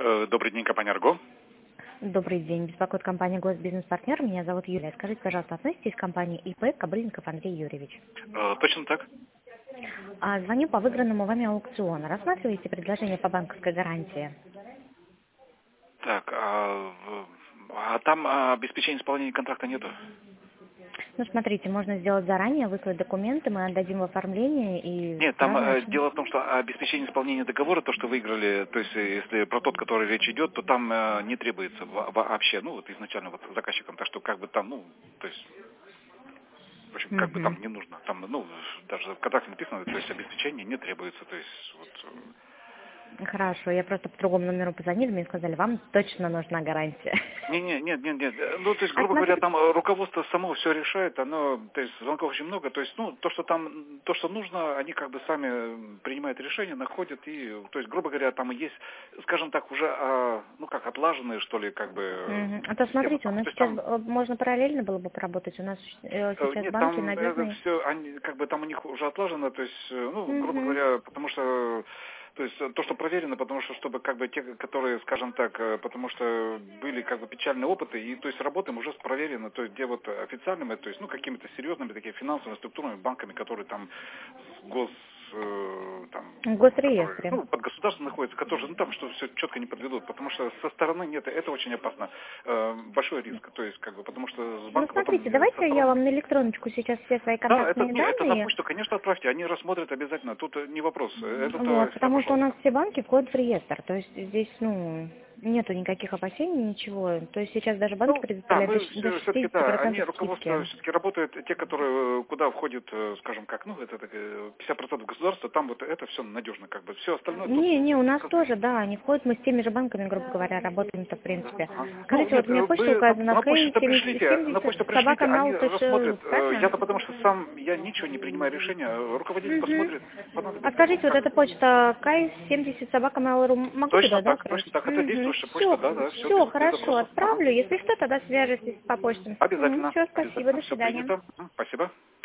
Добрый день, компания «Арго». Добрый день. Беспокоит компания «Госбизнес-партнер». Меня зовут Юлия. Скажите, пожалуйста, относитесь к компании ИП Кобыльников Андрей Юрьевич? Точно так. Звоню по выигранному вами аукциону. Рассматриваете предложение по банковской гарантии? Так, там обеспечения исполнения контракта нету? Ну, смотрите, можно сделать заранее, выслать документы, мы отдадим в оформление и... Нет, да, там дело в том, что обеспечение исполнения договора, то, что выиграли, то есть если про тот, который речь идет, то там не требуется вообще, ну вот изначально вот заказчиком, так что как бы там, ну, то есть, в общем, как бы там не нужно, там, ну, даже в контракте написано, то есть обеспечение не требуется, то есть вот... Хорошо, я просто по другому номеру позвонила, мне сказали, вам точно нужна гарантия. Нет. Ну, то есть, грубо говоря, Смотрите, там руководство само все решает, оно, то есть, звонков очень много, то есть, ну, то, что нужно, они как бы сами принимают решение, находят, и, то есть, грубо говоря, там есть, скажем так, уже, ну, как отлаженные, что ли, как бы, А то системы. смотрите, у нас То есть, сейчас там, можно параллельно было бы поработать, у нас сейчас нет, банки там это надежные. все, они, как бы, там у них уже отлажено, то есть, ну, грубо Мгм. говоря, потому что то есть то, что проверено, потому что, чтобы как бы те, которые, скажем так, потому что были как бы печальные опыты, и то есть работаем уже с проверено, то есть где вот официальными, то есть, ну, какими-то серьезными такими финансовыми структурами, банками, которые там там, В которые, госреестре. ну, под государством находятся, которые, ну, там, что все четко не подведут, потому что со стороны нет, это очень опасно, большой риск, то есть, как бы, потому что с Ну, банка потом смотрите, со давайте я стороны. вам на электроночку сейчас все свои Да, это, контактные не, это на данные. почту, конечно, отправьте, они рассмотрят обязательно, тут не вопрос, это то Вот, всегда потому что у нас пожалуйста. все банки входят в реестр. То есть здесь, нету никаких опасений, ничего. То есть сейчас даже банки Ну, да, предоставляют мы до все-таки, да, они, 60% руководство скидки. все-таки работают, те, которые, куда входит, скажем как, ну, это 50% государства, там вот это все надежно, как бы, все остальное тут, Не, у нас тоже, да, они входят, мы с теми же банками, грубо говоря, работаем-то, в принципе. ага. Ну, Скажите, нет, вот у меня почта вы указана на почту-то пришлите, собака они mail.ru, рассмотрят, правильно? я-то потому что сам, я ничего не принимаю решения, руководитель Мгм. посмотрит, А понадобится, ну, скажите, вот как, эта почта Кай70 собака mail.ru, могу туда, да, отправить? точно так, это действующая почта, Все, да, все все, без хорошо, вопросов, ага. отправлю. Если что, тогда свяжитесь по почте. Обязательно, Все, спасибо, обязательно, до все свидания. принято, спасибо.